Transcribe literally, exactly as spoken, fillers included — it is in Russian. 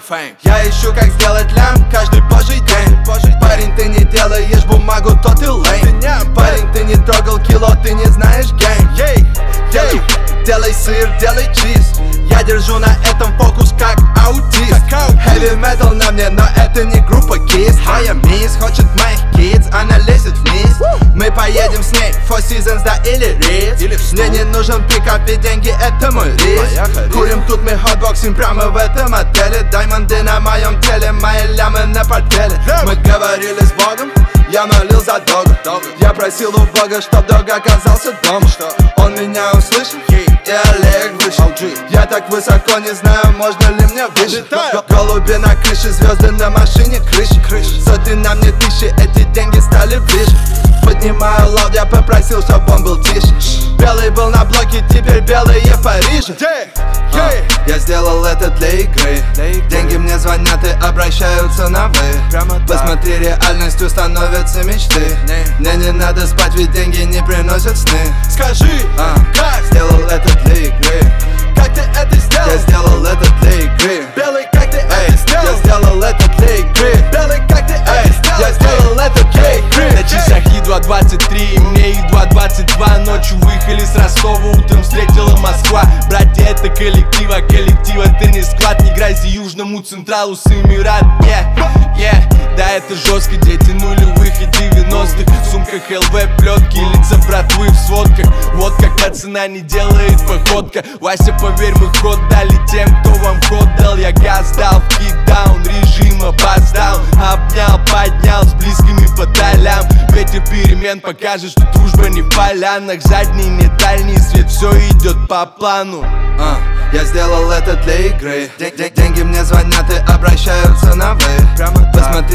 fame. Я ищу, как сделать лям каждый божий день. Парень, ты не делаешь бумагу, то ты лейм. Парень, ты не трогал кило, ты не знаешь гейм. Делай, делай сыр, делай чиз. Я держу на этом фокус, как аутист. Heavy metal на мне, но это не группа Kiss. Моя мисс хочет моих kids, она лезет вниз. Мы поедем с ней, Four Seasons, да или Ritz. Мне не нужен пикап, ведь деньги это мой риск. Курим тут мы хотбоксим прямо в этом отеле. Даймонды на моем теле, мои лямы на портфеле. Мы говорили с Богом, я молил за дога. Я просил у Бога, чтоб дог оказался дома. Он меня услышал, и Олег вышел. Я так высоко, не знаю, можно ли мне выше. Голуби на крыше, звезды на машине, крыши. Сотни на мне тысячи, эти деньги стали ближе. Поднимаю лаут, я попросил, чтоб он был тише. Белый был на блоке, теперь белые в Париже. а, Я сделал это для игры. Деньги мне звонят и обращаются на вы. Посмотри, реальностью становятся мечты. Мне не надо спать, ведь деньги не приносят сны. Скажи, а, как сделал это для игры. Как ты это сделал? Я сделал это для игры. Белый, как ты это сделал? Я сделал это для игры. Белый, как ты это сделал? Я сделал это для игры. На часах едва двадцать три, и мне едва двадцать два. Ночью выехали с Ростова, утром встретила Москва. Братья, это коллектив, а коллектив это не склад. Не грози Южному Централу с Эмират. Yeah, yeah. Да, это жестко, дети нулевых и девяностых. В сумках эл вэ, плетки, лица братвы в сводках. Вот как пацана не делает походка. Вася, поверь, мы ход дали тем, кто вам ход дал. Я газ дал в кикдаун, режим опоздал. Обнял, поднял с близкими по долям. Ветер перемен покажет, что дружба не в полянах. Задний, не дальний свет, все идет по плану. а, Я сделал это для игры. Ден- ден- Деньги мне звонят и обращаются на вы. Посмотри,